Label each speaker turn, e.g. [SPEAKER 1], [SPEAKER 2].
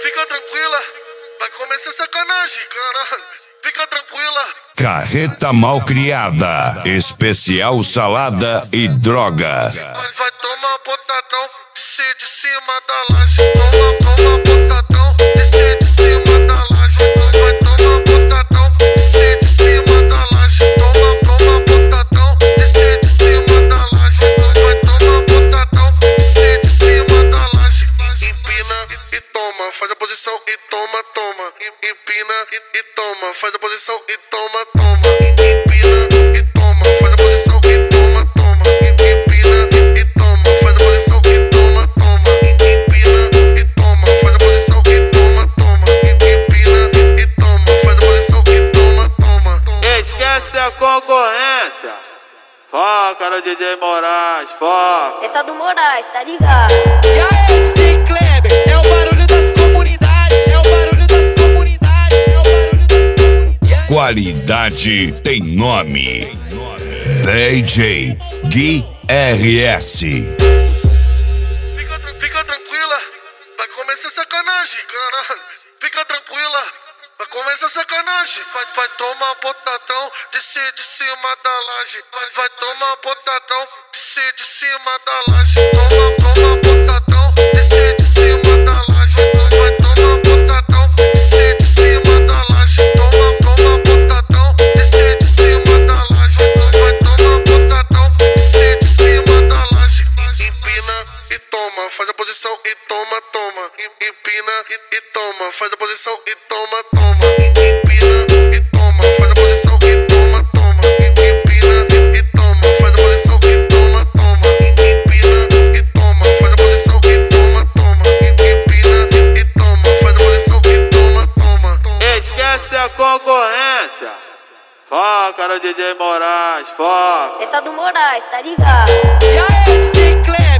[SPEAKER 1] fica tranquila, vai começar sacanagem, caralho. Fica tranquila.
[SPEAKER 2] Carreta Malcriada, especial salada e droga.
[SPEAKER 1] Vai tomar botadão, descer de cima da laje. Toma botadão, descer de cima da laje. Vai tomar botadão, descer de cima da laje. Toma botadão, descer de cima da laje. Vai tomar botadão, descer de cima da laje. Empina e toma, faz a posição e toma. Empina e toma, faz a posição e toma. Empina e toma, faz a posição e toma. Empina e toma, faz a posição e toma. Empina e toma, faz a posição e toma. Empina e toma, faz a posição e toma.
[SPEAKER 3] Esquece a concorrência. Foca no DJ Moraes, foca.
[SPEAKER 4] Essa do Moraes, tá ligado?
[SPEAKER 5] E aí, DJ Kleber, é o barulho das comunidades, é o barulho das comunidades, é o barulho das comunidades.
[SPEAKER 2] Qualidade tem nome. DJ Gui RS.
[SPEAKER 1] Fica tranquila, vai começar sacanagem, caralho. Fica tranquila, vai começar sacanagem. Vai tomar botadão, descer de cima da laje. Vai tomar botadão, descer de cima da laje. Toma botadão, descer de cima da laje. Vai tomar botadão, descer de cima da laje. Toma botadão, descer de cima da laje. Vai tomar botadão, descer de cima da laje. Empina e toma, faz a posição e toma. Empina e toma, faz a posição e toma. Empina e toma, faz a posição e toma. Empina e toma, faz a posição e toma. Empina e toma, faz a posição e toma. Empina e toma, faz a posição e toma.
[SPEAKER 3] Esquece a concorrência. Foca no DJ Moraes, foca.
[SPEAKER 4] Essa do Moraes, tá ligado?
[SPEAKER 5] E aí, DJ Kleber.